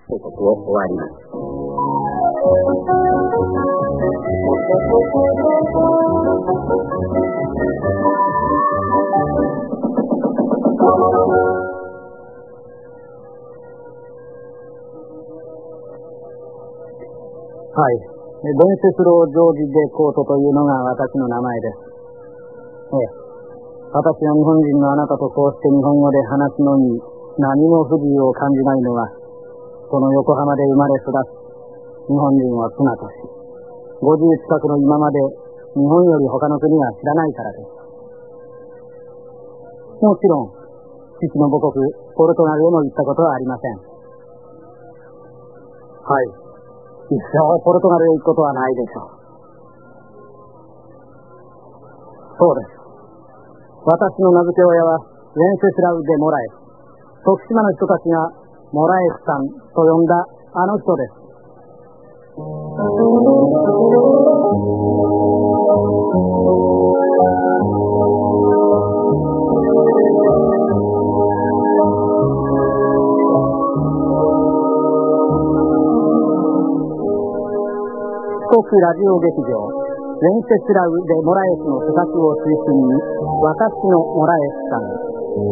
報告を終わります。 はい。伝説楼ジョージ・デ・コートというのが私の名前です。私は日本人のあなたとこうして日本語で話すのに何も不自由を感じないのは、この横浜で生まれ育つ日本人を妻とし、50近くの今まで日本より他の国は知らないからです。もちろん、父の母国、ポルトガルへも行ったことはありません。はい。一生ポルトガルへ行くことはないでしょう。そうです。私の名付け親はウェンセスラウ・デ・モラエス。徳島の人たちがモラエスさんと呼んだあの人です。四国ラジオ劇場ウェンセスラウ・デ・モラエスの著作を中心に、私のモラエスさん。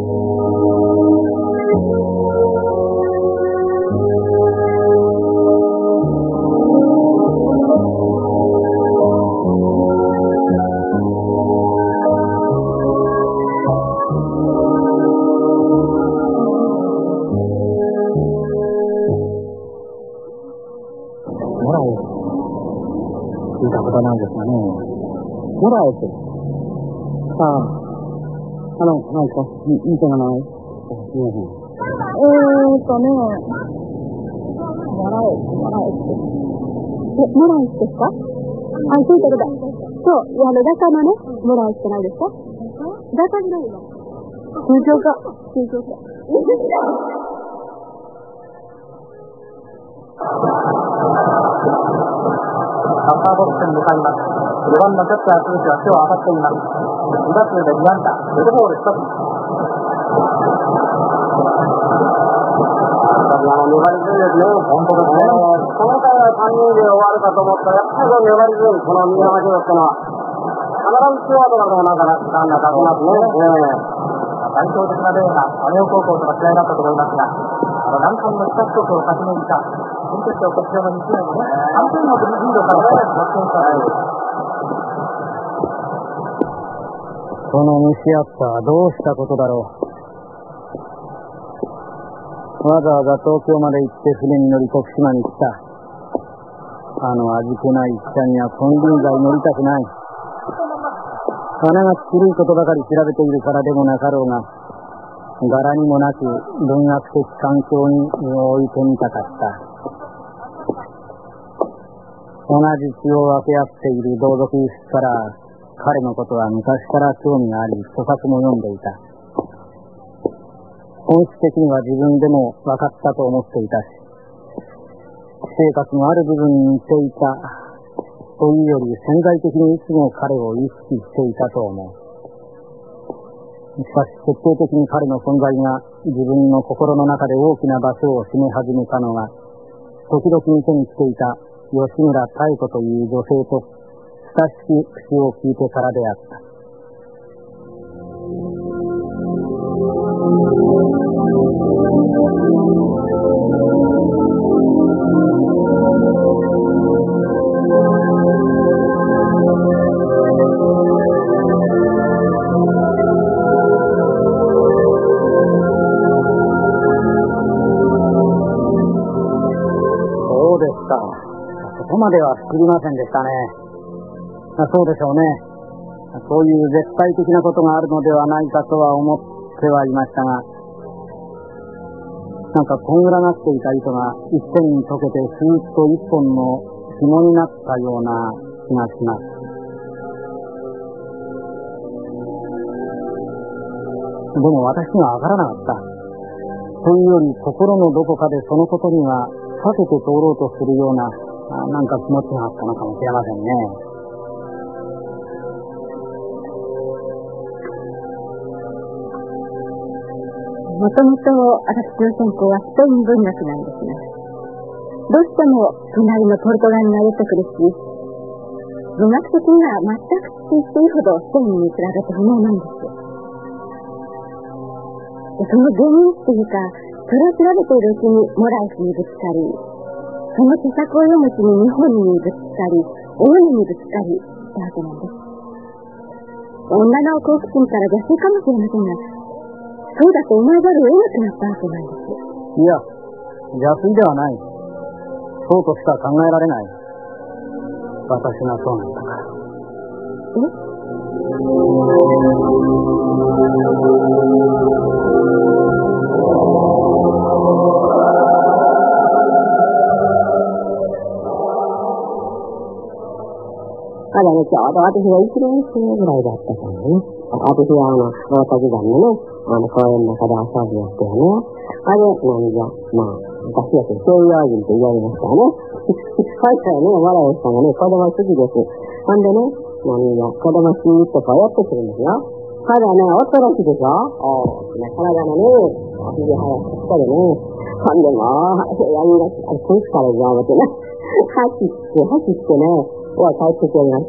モラエス。聞いたことなんですがね。モラエス。何ですか？見てがない。 モラエスですか？聞いたこと。そう、ダカのね、モラエスじゃないですか？ダカじゃないの？通常か。 バッターボックスに向かいます。4番のキャッチャー鈴木は今日当たっています。2打数で2安打、デッドボール1つ。 粘り強いですね。 本当ですね。 この回は3人で終わるかと思ったら、やっぱり粘り強い、この新山城ってのは、必ずツーアウトからなんかランナー出しますね。 代表的な例が姉尾高校との試合だったと思いますが、南海の北四国を勝ち抜いた準決勝決勝の2試合もね、3点のリードから逆転した。この蒸し暑さはどうしたことだろう。わざわざ東京まで行って船に乗り徳島に来た。味気ない汽車には金輪際乗りたくない。花が古いことばかり調べているからでもなかろうが、柄にもなく文学的環境に身を置いてみたかった。同じ血を分け合っている同族一から、彼のことは昔から興味があり、著作も読んでいた。本質的には自分でも分かったと思っていたし、私生活のある部分に似ていたというより潜在的にいつも彼を意識していたと思う。しかし決定的に彼の存在が自分の心の中で大きな場所を占め始めたのは、時々手にしていた吉村妙子という女性と親しき口を聞いてからであった。そうですか。そこまでは知りませんでしたね。そうでしょうね。そういう絶対的なことがあるのではないかとは思ってはいましたが、なんかこんがらがっていた糸が一点に溶けてスーッと一本の紐になったような気がします。でも私にはわからなかった。というより心のどこかでそのことには避けて通ろうとするようななんか気持ちがあったのかもしれませんね。 もともと私の専攻はスペイン文学なんですね。 どうしても隣のポルトガルが出てくるし、文学的には全く知っていいほどスペインに比べて不明なんです。その原因っていうか、それを調べているうちにモライスにぶつかり、その著作を読むうちに日本にぶつかり、オウネにぶつかりしたわけなんです。女の好奇心から邪推かもしれませんが、そうだと思わざるを得なくなったわけなんです。 いや、邪推ではない。そうとしか考えられない。私がそうなんだから。 ちょうど私が1年生ぐらいだったからね。私は大田時代のね、公園の中で遊びをしてね。私はそういう味って言われましたね。はいからね、笑いさんがね、子供好きです。ほんでね、子供好きとかやってくるんですよ。ただね、恐ろしいでしょ。大きな体のね、ひげ生やしたりね。ほんでも闇がこいつからじゃ思ってね。走ってね、帰ってきました。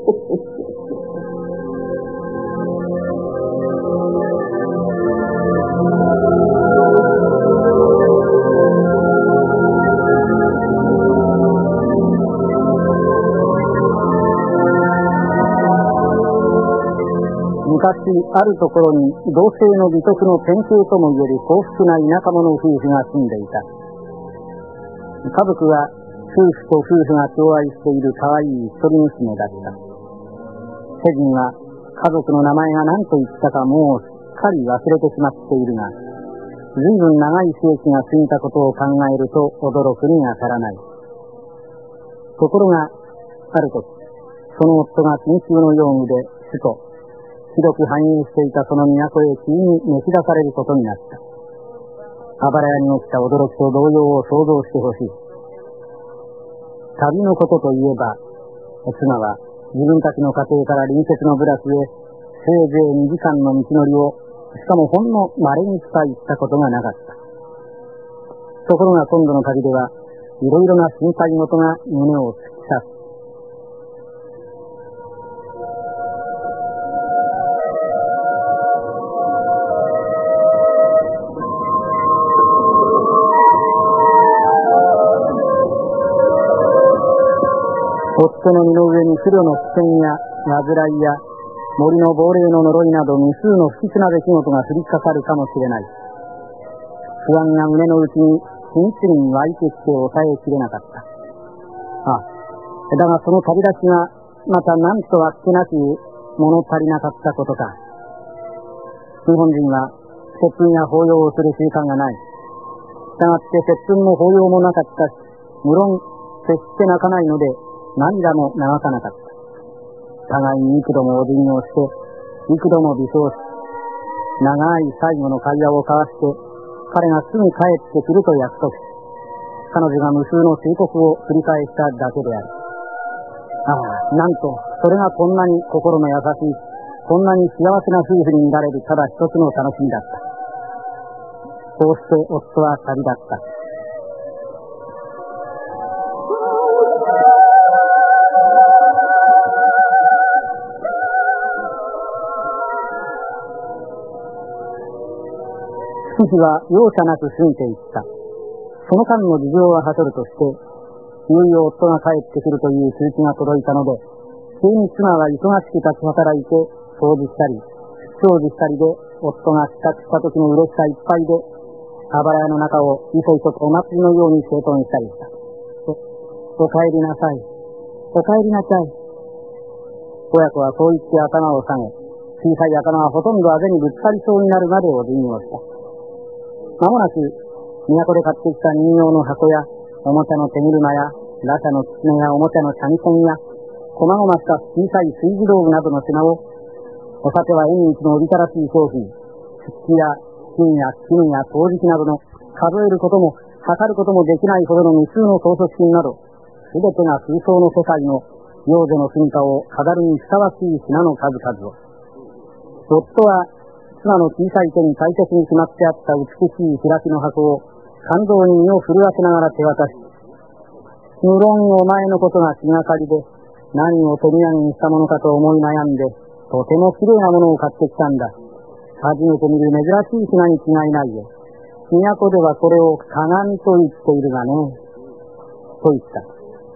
昔あるところに同性の美徳の典型ともいえる幸福な田舎者夫婦が住んでいた。家族は夫婦と夫婦が共愛している可愛い一人娘だった。世人は家族の名前が何と言ったかもうすっかり忘れてしまっているが、随分長い世紀が過ぎたことを考えると驚くにあたらない。ところがある時、その夫が緊急の用務で首都広く繁栄していたその都へ急に召し出されることになった。あばら屋に起きた驚きと動揺を想像してほしい。旅のことといえば、妻は自分たちの家庭から隣接のブラスへせいぜい2時間の道のりを、しかもほんの稀にしか行ったことがなかった。ところが今度の旅では、いろいろな心配事が胸を突き刺す。夫の身の上に不慮の危険や患いや森の亡霊の呪いなど無数の不吉な出来事が降りかかるかもしれない。不安が胸の内に次々に湧いてきて抑えきれなかった。だがその旅立ちがまた何とあっけなく物足りなかったことか。日本人は接吻や抱擁をする習慣がない。したがって接吻も抱擁もなかったし、無論決して泣かないので涙も流さなかった。互いに幾度もお辞儀をして、幾度も微笑し、長い最後の会話を交わして、彼がすぐ帰ってくると約束し、彼女が無数の忠告を繰り返しただけである。なんと、それがこんなに心の優しい、こんなに幸せな夫婦に見られるただ一つの楽しみだった。こうして夫は旅立った。月日は容赦なく過ぎていった。その間の事情ははしょるとして、いよいよ夫が帰ってくるという通知が届いたので、急に妻は忙しく立ち働いて、掃除したり、掃除したりで、夫が帰宅した時の嬉しさいっぱいで、あばら屋の中をいそいそとお祭りのように整頓したりした。お帰りなさい。お帰りなさい。親子はそう言って頭を下げ、小さい頭はほとんどあぜにぶつかりそうになるまでお辞儀をした。まもなく、都で買ってきた人形の箱や、おもちゃの手車や、ラチャの狐やおもちゃの三味線や、細々した小さい炊事道具などの品を、お酒は縁日のおびたらしい商品、漆器や金や絹や陶磁器などの数えることも測ることもできないほどの無数の装飾品など、すべてが空想の世界の幼女の住みかを飾るにふさわしい品の数々を。夫は、妻の小さい手に大切に決まってあった美しい開きの箱を肝臓に身を震わせながら手渡し、 無論お前のことが気がかりで、何を手土産にしたものかと思い悩んで、とてもきれいなものを買ってきたんだ。初めて見る珍しい品に違いないよ。都ではこれを鏡と言っているがね。と言った。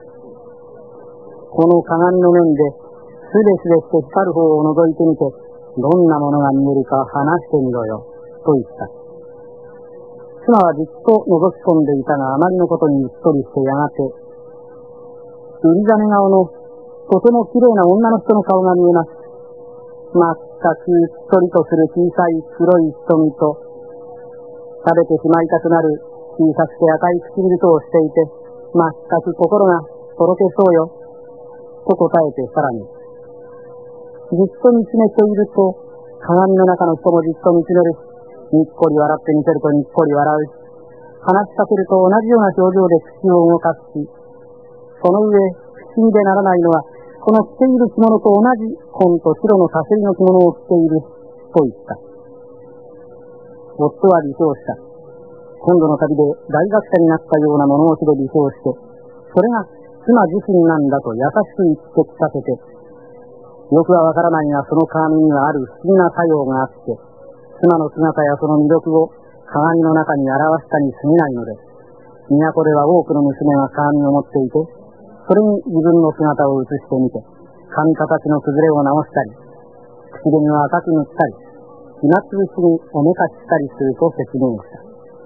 この鏡の面で、すれすれして光る方を覗いてみて、どんなものが見えるか話してみろよ。と言った。妻はじっと覗き込んでいたが、あまりのことにうっとりしてやがて、売りざね顔のとてもきれいな女の人の顔が見えます。全くうっとりとする小さい黒い瞳と、食べてしまいたくなる小さくて赤い唇とをしていて、全く心がとろけそうよ。と答えてさらに、じっと見つめていると、鏡の中の人もじっと見つめるし、にっこり笑ってみせるとにっこり笑うし、話しかけると同じような表情で口を動かすし、その上、不思議でならないのは、この着ている着物と同じ紺と白のさすりの着物を着ている、と言った。夫は微笑した。今度の旅で大学者になったような物置で微笑して、それが妻自身なんだと優しく言って聞かせて、よくはわからないがその鏡にはある不思議な作用があって、妻の姿やその魅力を鏡の中に表したに過ぎないので、都では多くの娘が鏡を持っていて、それに自分の姿を映してみて、髪形の崩れを直したり、口紅を赤く塗ったり、暇つぶしにおめかししたりすると説明した。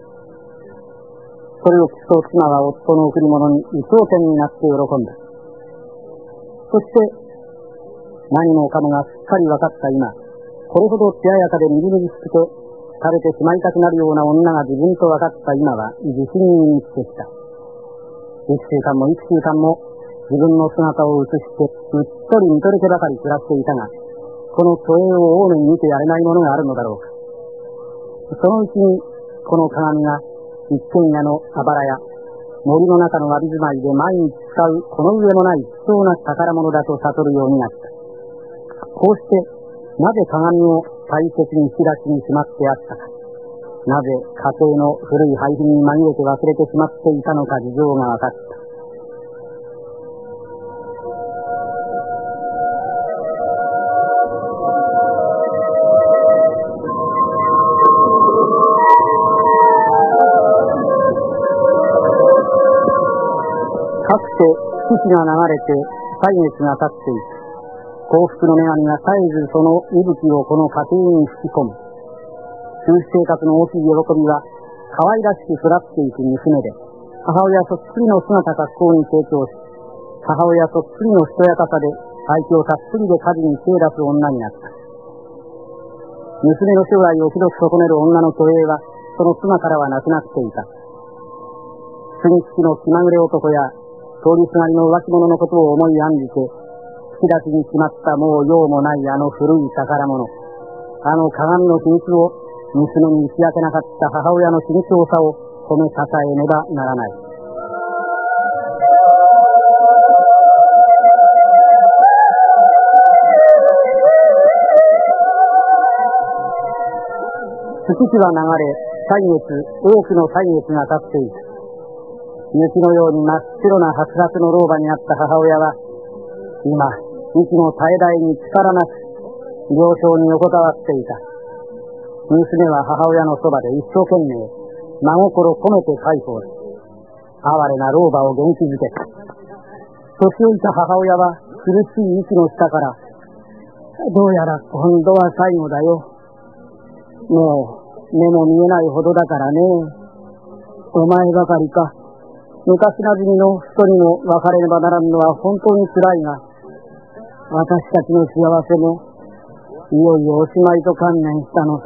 それを聞くと妻は夫の贈り物に有頂天になって喜んだ。そして何もかもがすっかり分かった今、これほど艶やかでみずみずしくて食べてしまいたくなるような女が自分と分かった今は自信に満ちてきた。幾週間も幾週間も自分の姿を映してうっとり見とれてばかり暮らしていたが、この都営を大目に見てやれないものがあるのだろうか。そのうちにこの鏡が一軒家のあばらや森の中のわび住まいで毎日使うこの上もない貴重な宝物だと悟るようになった。こうしてなぜ鏡を大切に引き出しにしまってあったか、なぜ家庭の古い廃品に紛れて忘れてしまっていたのか事情が分かった。かつて月日が流れて歳月が経っていく。幸福の女神が絶えずその息吹をこの家庭に吹き込む。夫婦生活の大きい喜びは可愛らしく育っていく娘で、母親そっくりの姿格好に成長し、母親そっくりのしとやかさで愛嬌たっぷりで家事に手を出す女になった。娘の将来をひどく損ねる女の虚栄はその妻からはなくなっていた。次々の気まぐれ男や通りすがりの浮気者のことを思い案じて、引き出しにしまったもう用もないあの古い宝物、あの鏡の秘密を娘に打ち明けなかった母親の慎重さを褒めたたえねばならない。月日は流れ、多くの歳月が経っていく。雪のように真っ白な白髪の老婆になった母親は、今、息の絶え絶えに力なく、病床に横たわっていた。娘は母親のそばで一生懸命、真心込めて介抱し、哀れな老婆を元気づけた。年老いた母親は苦しい息の下から、どうやら今度は最後だよ。もう目も見えないほどだからね。お前ばかりか。昔なじみの一人の別れねばならんのは本当に辛いが、私たちの幸せもいよいよおしまいと観念したのさ。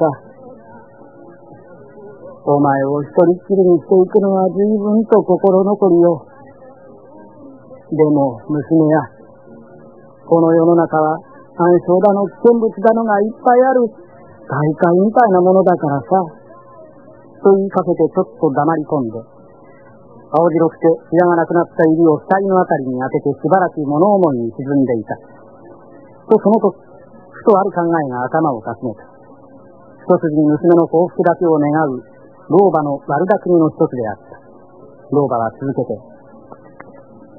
お前を一人っきりにしていくのは随分と心残りよ。でも娘や、この世の中は暗礁だの危険物だのがいっぱいある大海みたいなものだからさ。と言いかけてちょっと黙り込んで、青白くて艶がなくなった指を額のあたりに当ててしばらく物思いに沈んでいた。とその時、ふとある考えが頭をかすめた。一筋に娘の幸福だけを願う老婆の悪巧みの一つであった。老婆は続けて、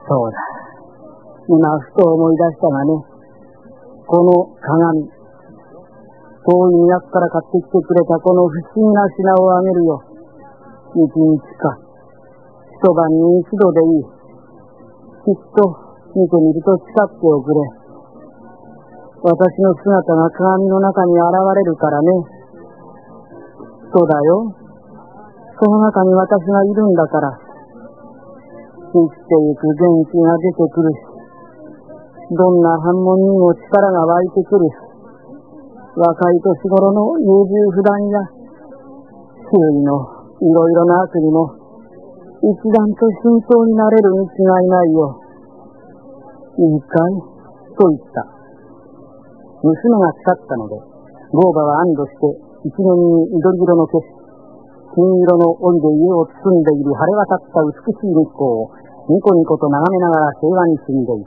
そうだ。今ふと思い出したがね、この鏡、遠い都から買ってきてくれたこの不思議な品をあげるよ。一日か一晩に一度でいい。きっと見てみると誓っておくれ。私の姿が鏡の中に現れるからね。そうだよ。その中に私がいるんだから。生きていく元気が出てくるし、どんな反問にも力が湧いてくるし、若い年頃の優柔不断や周囲のいろいろな悪にも一段と慎重になれるに違いないよ。いいかいと言った。娘が誓ったので、老婆は安堵して一面に緑色の景色、金色の帯で家を包んでいる晴れ渡った美しい日光をニコニコと眺めながら平和に死んでいった。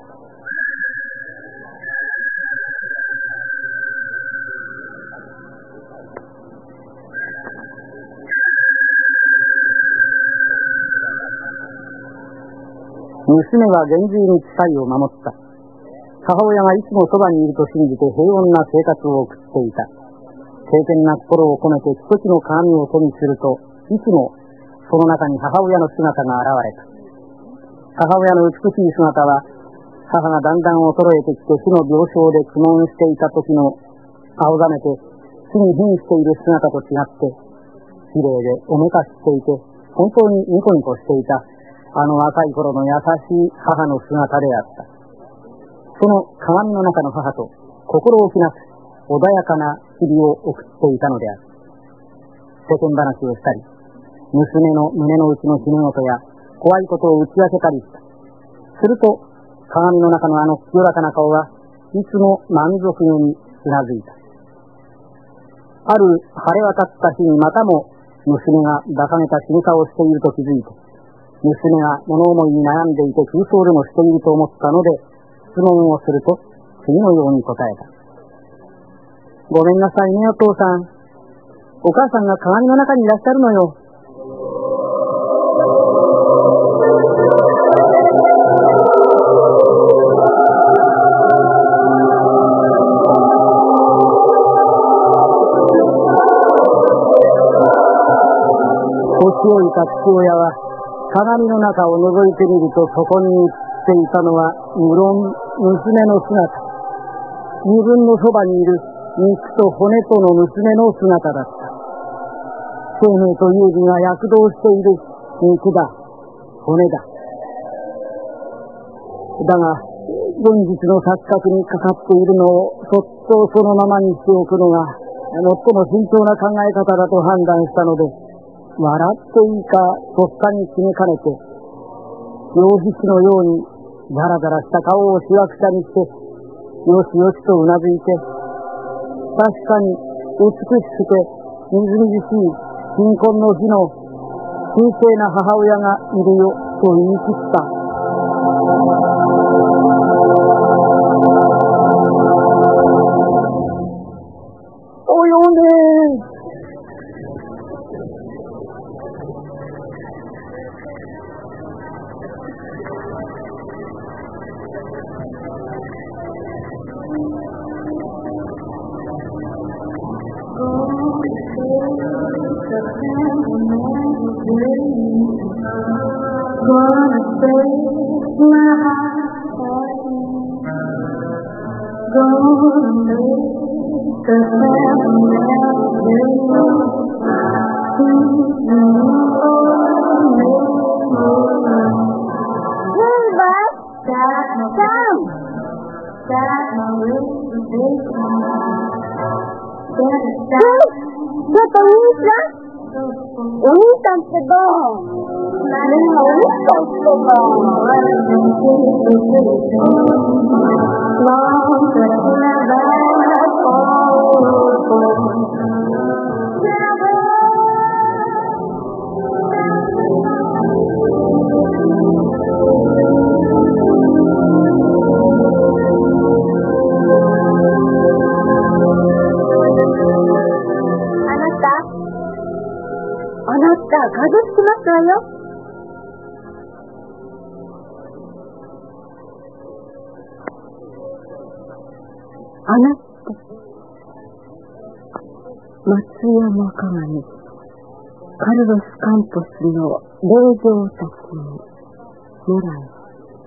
娘は厳重に誓いを守った。母親がいつもそばにいると信じて平穏な生活を送っていた。敬虔な心を込めて奇跡の鏡を手にすると、いつもその中に母親の姿が現れた。母親の美しい姿は、母がだんだん衰えてきて死の病床で苦悶していた時の青ざめて死に瀕している姿と違って、綺麗でおめかししていて、本当にニコニコしていた、あの若い頃の優しい母の姿であった。その鏡の中の母と心置きなく穏やかな日々を送っていたのである。世間話をしたり、娘の胸の内の秘め事や怖いことを打ち明けたりした。すると鏡の中のあの清らかな顔はいつも満足げにうなずいた。ある晴れ渡った日にまたも娘が馬鹿げた死に顔をしていると気づいて、娘が物思いに悩んでいて空想でもしていると思ったので、質問をすると次のように答えた。ごめんなさいねお父さん。お母さんが鏡の中にいらっしゃるのよ。年老いた父親は鏡の中を覗いてみると、そこに映っていたのは無論娘の姿。自分のそばにいる肉と骨との娘の姿だった。生命と勇気が躍動している肉だ、骨だ。だが現実の錯覚にかかっているのをそっとそのままにしておくのが最も慎重な考え方だと判断したので、笑っていいかとっさに決めかねて、羊皮紙のようにザラザラした顔をしわくちゃにして、よしよしとうなずいて、確かに美しくてみずみずしい新婚の日の神聖な母親がいるよと言い切った。およね。 あなた、松山鏡、カルロス・カンポスの令嬢たちにもらえ。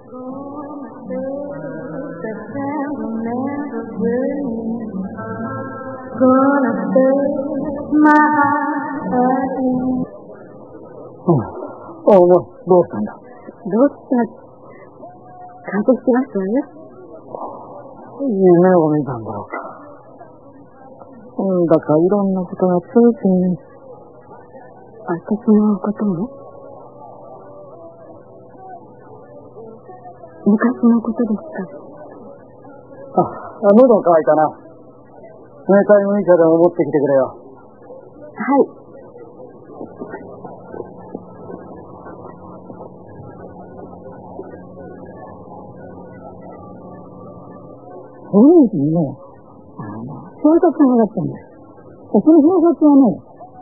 どうしたんだ？ どうした？風邪ひきますわよ。 夢を見たんだろうか。なんだかいろんなことがついてに。 私のことも？昔のことですか？ 喉乾いたな。冷たい麦茶でも持ってきてくれよ。 はい。 そういうにね、小説がだったんです。その小説はね、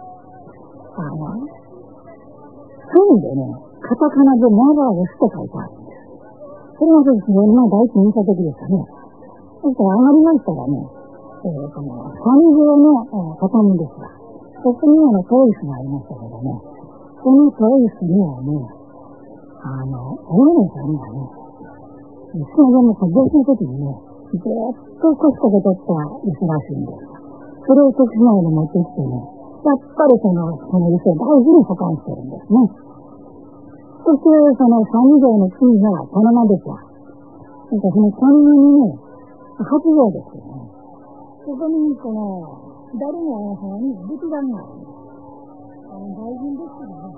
本でね、カタカナでマラーをして書いてあるんです。それがですね、第一見た時でしたね。そして上がりましたらね、三条の畳ですが、そこにはトイスがありましたけどね、そのトイスにはね、お姉さんがね、その後の病気の時にね、ずっとコストで取った椅子らしいんです。それを徳島まで持ってきてね、やっぱりその椅子を大事に保管してるんですね。そしてその三条の次が茶の間ですわ。その茶の間にね、八条ですよね。そこに誰も方に仏壇があるんです。大臣ですけどね。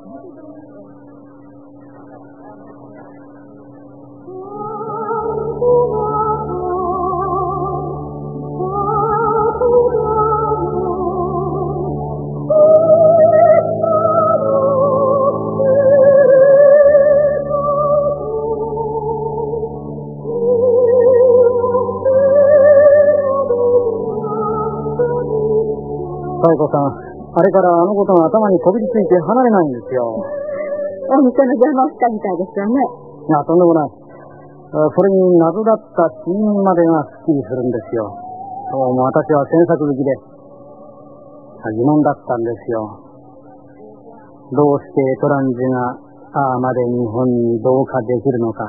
妙子さん、あれからあのことが頭にこびりついて離れないんですよ。 お店の邪魔をしたみたいですよね。 いや、とんでもない。それに謎だった死因までがすっきりするんですよ。どうも私は詮索好きで疑問だったんですよ。どうしてトランジがああまで日本に同化できるのか。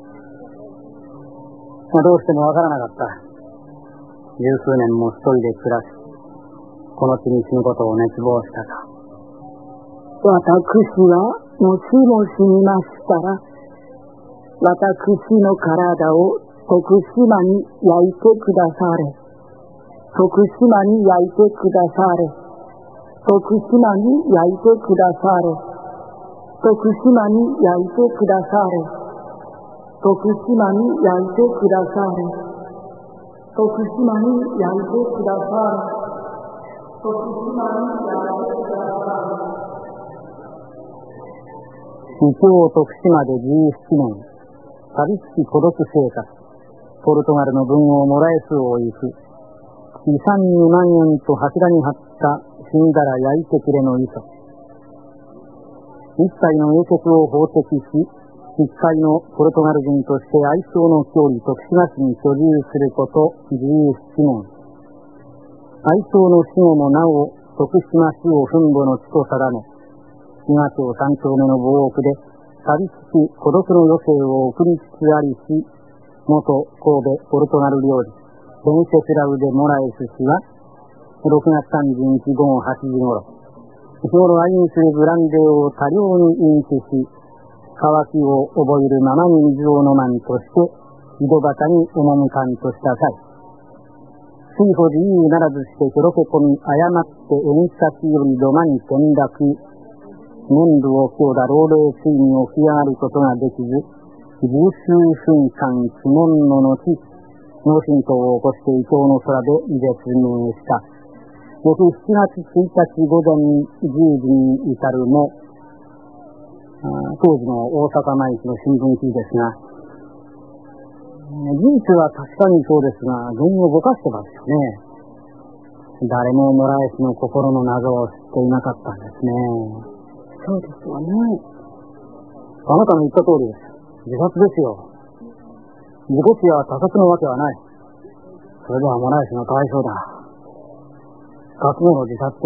どうしてもわからなかった。十数年も一人で暮らし、この地に死ぬことを熱望したか。私はもしも死にましたら、私の体を徳島に焼いてくだされ。徳島に焼いてくだされ。徳島に焼いてくだされ。徳島に焼いてくだされ。徳島に焼いてくだされ。徳島に焼いてくだされ。徳島に焼いてくだされ。異教徳島で17年、寂しき孤独生活、ポルトガルの文豪モラエスを行く、遺産2万円と柱に貼った死んだら焼いてくれの遺書。一切の英傑を法的し、一回のポルトガル人として愛想の郷里徳島市に居住すること17年。愛想の死後もなお徳島市を墳墓の地と定め、東町三丁目の防奥で寂しき孤独の余生を送りつつありし、元神戸ポルトガル料理ベンセスラウデ・モラエス氏は6月30日午後8時頃、日頃愛飲するブランデーを多量に飲酒し、渇きを覚えるままに水を飲まんとして井戸端に赴かんとした際、水歩自由ならずしてひょろけ込み、誤って縁先より土間に転落、年度を強打老齢ついに起き上がることができず、十数分間鬼門の後、脳震盪を起こして伊東の空で絶命した。翌7月1日午前10時に至るも、当時の大阪毎日の新聞記事ですが、事実は確かにそうですが、原因をぼかしてますよね。誰もモラエスの心の謎を知っていなかったんですね。 そうですよね。 あなたの言った通りです。自殺ですよ。自己死や他殺のわけはない。 それではモラエスがかわいそうだ。覚悟の自殺です。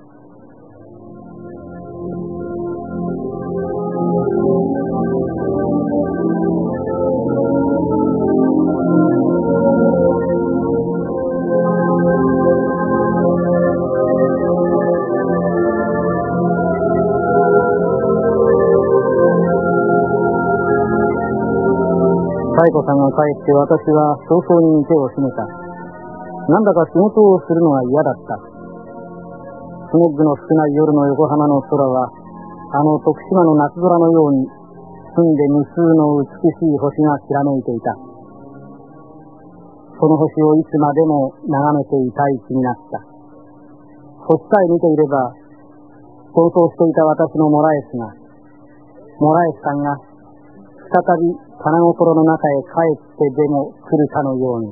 妙子さんが帰って私は早々に手を閉めた。なんだか仕事をするのが嫌だった。スモッグの少ない夜の横浜の空は、あの徳島の夏空のように、澄んで無数の美しい星がきらめいていた。その星をいつまでも眺めていたい気になった。星さえ見ていれば、逃走していた私のモラエスさんが、再び花心の中へ帰ってでも来るかのように。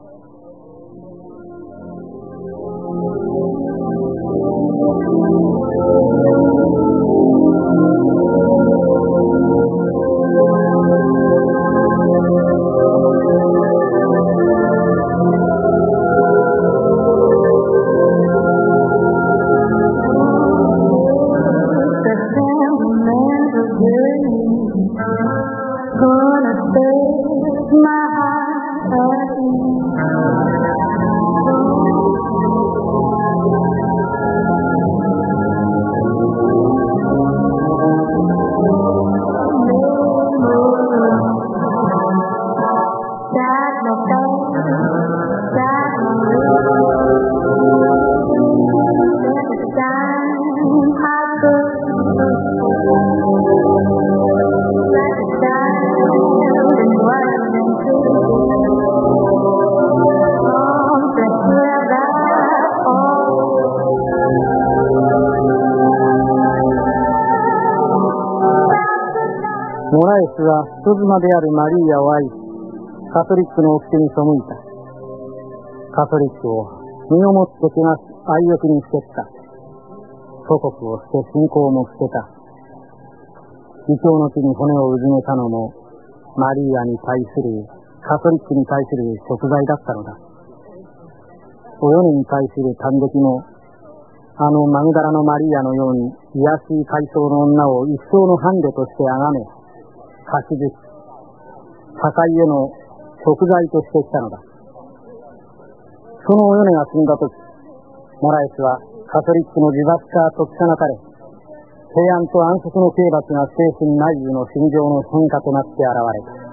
モラエスは人妻であるマリーアを愛し、カトリックの掟に背いた。カトリックを身をもって汚す愛欲に捨てた。祖国を捨て信仰も捨てた。異教の地に骨をうずめたのも、マリーアに対する、カトリックに対する贖罪だったのだ。お米に対する嘆きも、あのマグダラのマリーアのように、卑しい階層の女を一生の伴侶として崇め、貸しずし、破壊への贖罪としてきたのだ。そのお米が死んだとき、モラエスはカトリックの自殺か解き放たれ、平安と安息の刑罰が精神内部の心情の変化となって現れた。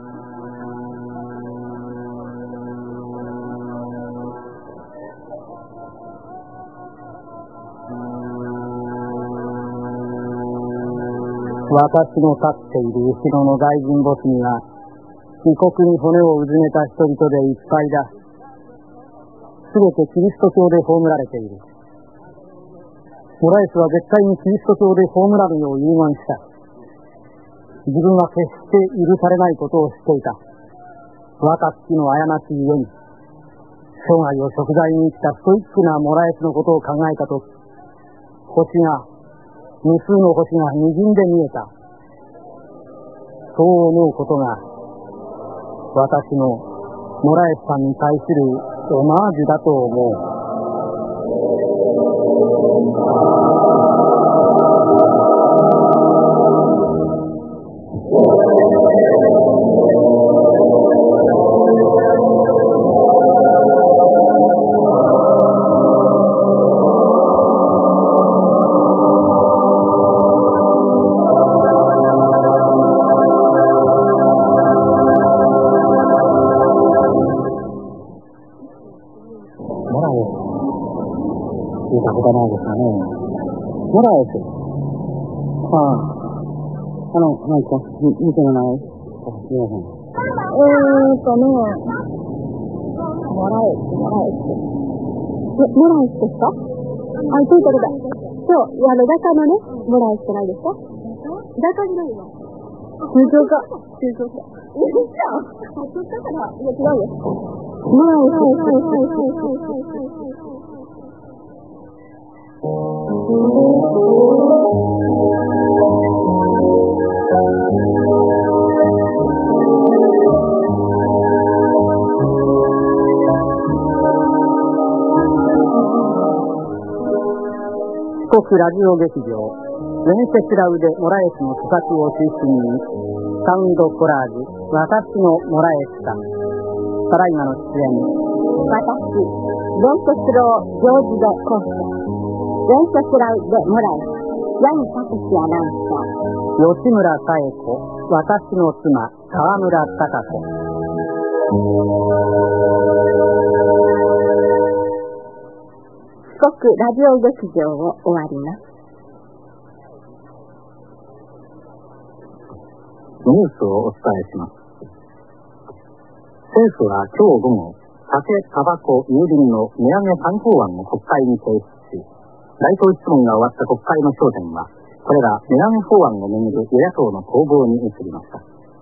私の立っている後ろの大臣墓地には、異国に骨をうずめた人々でいっぱいだ。すべてキリスト教で葬られている。モラエスは絶対にキリスト教で葬らぬよう遺言した。自分は決して許されないことを知っていた。若きの過ちゆえに、生涯を贖罪に生きたストイックなモラエスのことを考えたとき、無数の星が滲んで見えた。そう思うことが、私のモラエスさんに対するオマージュだと思う。聞いたことないですかね。モラエス。なんか、見てもない？皆さん。 モラエスですか？ということだ。そう、画家のね、モラエスじゃないですか？画家じゃないわ。抽象家。いや、違うよ。モラエス。 四国ラジオ劇場ウェンセスラウデ・モラエスの企画を中心にサウンドコラージュ私のモラエスさん、ただいまの出演私ベンセスロー・ジョージ・デ・コースベンセスラウデ・モラエス矢見武アナウンサー、 吉村紗恵子、私の妻川村貴子。 四国ラジオ劇場を終わります。 ニュースをお伝えします。政府は今日午後、酒、タバコ、郵便の値上げ3法案を国会に提出し、街頭質問が終わった国会の焦点は、これら値上げ法案をめぐる与野党の攻防に移りました。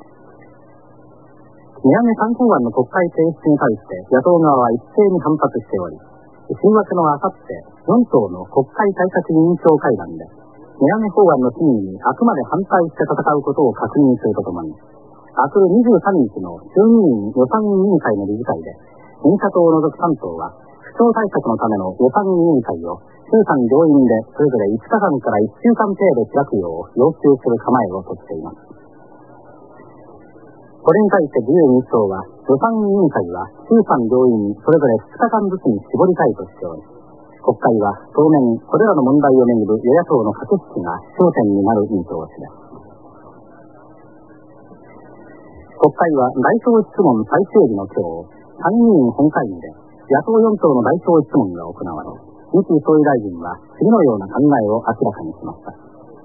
値上げ3法案の国会提出に対して野党側は一斉に反発しており、週末のあさって4党の国会対策委員長会談で、値上げ法案の審議にあくまで反対して戦うことを確認するとともに、明日23日の衆議院予算委員会の理事会で、民社党を除く3党は、不況対策のための予算委員会を衆参両院でそれぞれ5日間から1週間程度開くよう要求する構えをとっています。これに対して自由民主党は、予算委員会は衆参両院それぞれ2日間ずつに絞りたいとしており、国会は当面これらの問題をめぐる与野党の駆け引きが焦点になる見通しです。国会は代表質問最終日の今日、参議院本会議で野党4党の代表質問が行われ、三木総理大臣は次のような考えを明らかにしました。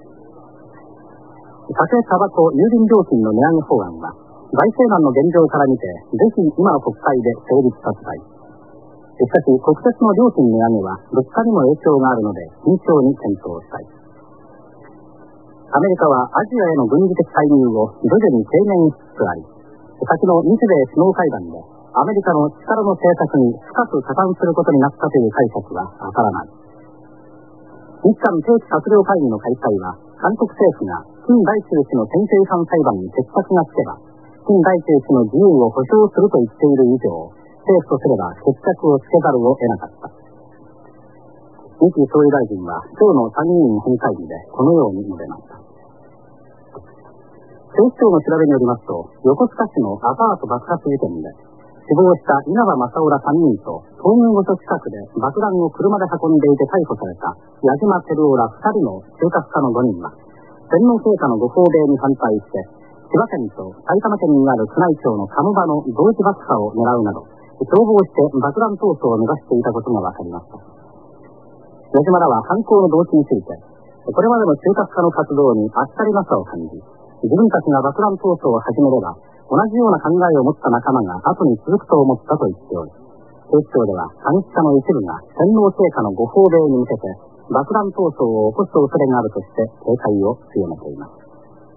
酒、タバコ、郵便料金の値上げ法案は、財政難の現状から見て、ぜひ今の国会で成立させたい。しかし、国鉄の料金値上げは物価にも影響があるので、慎重に検討したい。アメリカはアジアへの軍事的介入を徐々に低減しつつあり、先の日米首脳会談で、アメリカの力の政策に深く加担することになったという解釈は当たらない。日韓定期閣僚会議の開催は、韓国政府が金大中氏の選挙違反裁判に決着がつけば、金大中氏の自由を保障すると言っている以上、政府とすれば決着をつけざるを得なかった。三木総理大臣は今日の参議院本会議でこのように述べました。警視庁の調べによりますと、横須賀市のアパート爆発事件で、死亡した稲葉正夫ら3人と、東軍御所近くで爆弾を車で運んでいて逮捕された矢島照夫ら2人の中核家の5人は、天皇陛下のご訪米に反対して、千葉県と埼玉県にある宮内庁の鴨場の同時爆破を狙うなど、共謀して爆弾闘争を目指していたことが分かりました。矢島らは犯行の動機について、これまでの中核家の活動にあっさりなさを感じ、自分たちが爆弾闘争を始めれば、同じような考えを持った仲間が後に続くと思ったと言っており、警視庁では過激派の一部が天皇陛下のご訪米に向けて爆弾闘争を起こす恐れがあるとして警戒を強めています。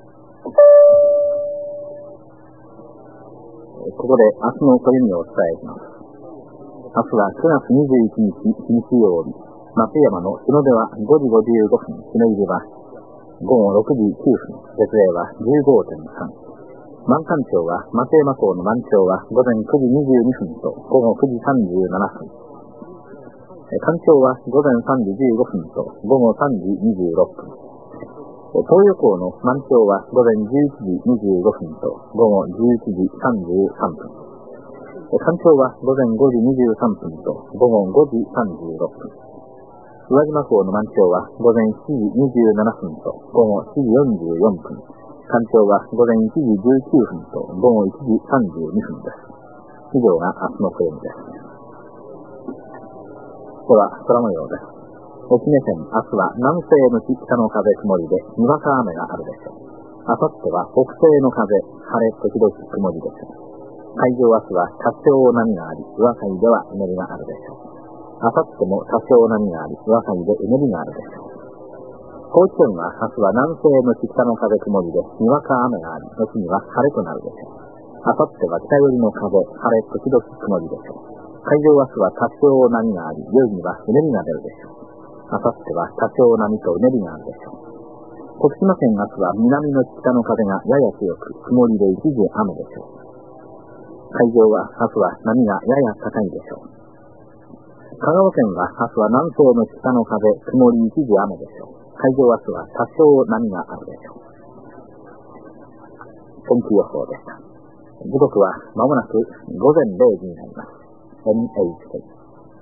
ここで明日の暦をお伝えします。明日は9月21日日曜日、松山の日の出は5時55分、日の入りは午後6時9分、月齢は 15.3。満干潮は、松山港の満潮は午前9時22分と午後9時37分。干潮は午前3時15分と午後3時26分。東予港の満潮は午前11時25分と午後11時33分。干潮は午前5時23分と午後5時36分。宇和島港の満潮は午前7時27分と午後7時44分。干潮は午前1時19分と午後1時32分です。以上が明日の暦です。では、空模様です。沖目線、明日は南西向き北の風曇りでにわか雨があるでしょう。明後日は北西の風、晴れ時々曇りでしょう。海上明日は多少波があり、宇和海ではうねりがあるでしょう。明後日も多少波があり、宇和海でうねりがあるでしょう。高知県は明日は南西向き北の風曇りでにわか雨があり、後には晴れとなるでしょう。明後日は北寄りの風、晴れ時々曇りでしょう。海上明日は多少波があり、夜にはうねりが出るでしょう。明後日は多少波とうねりがあるでしょう。徳島県明日は南の北の風がやや強く、曇りで一時雨でしょう。海上は明日は波がやや高いでしょう。 香川県は明日は南西の北の風、曇り一時雨でしょう。海上明日は多少波があるでしょう。天気予報でした。時刻は間もなく午前0時になります。NHK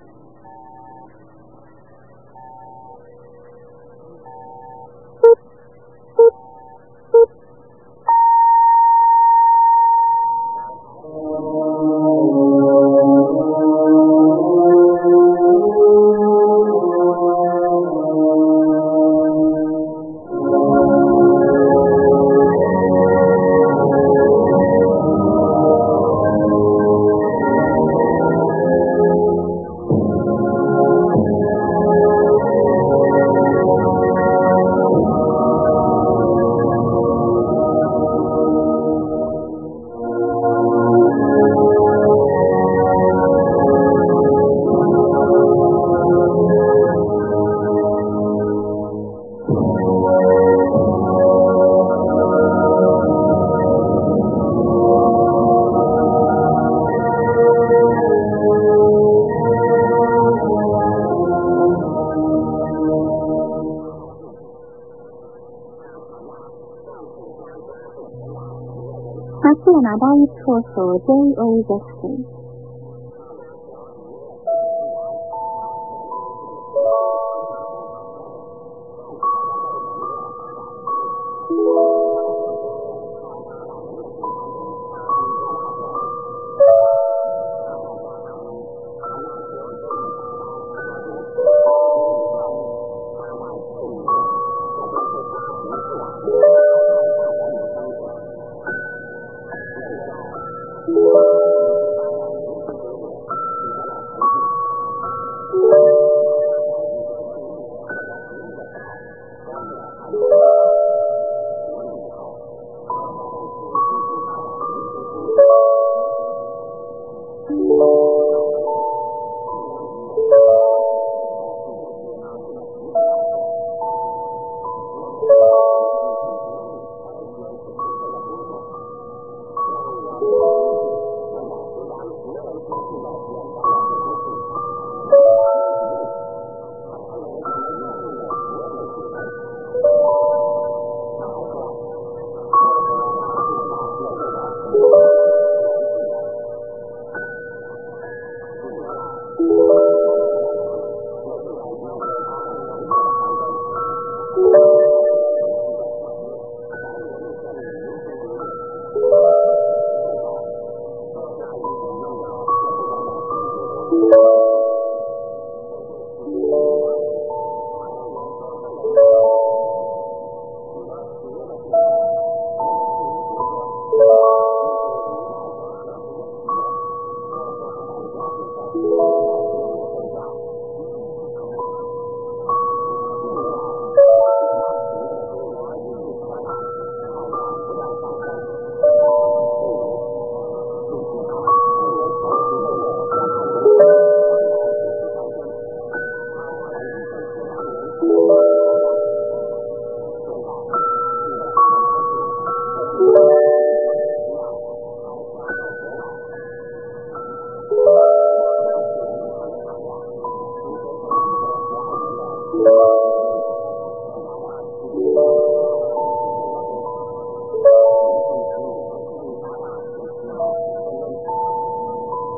松山第一放送 JO ジャクソン。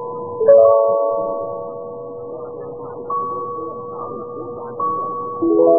you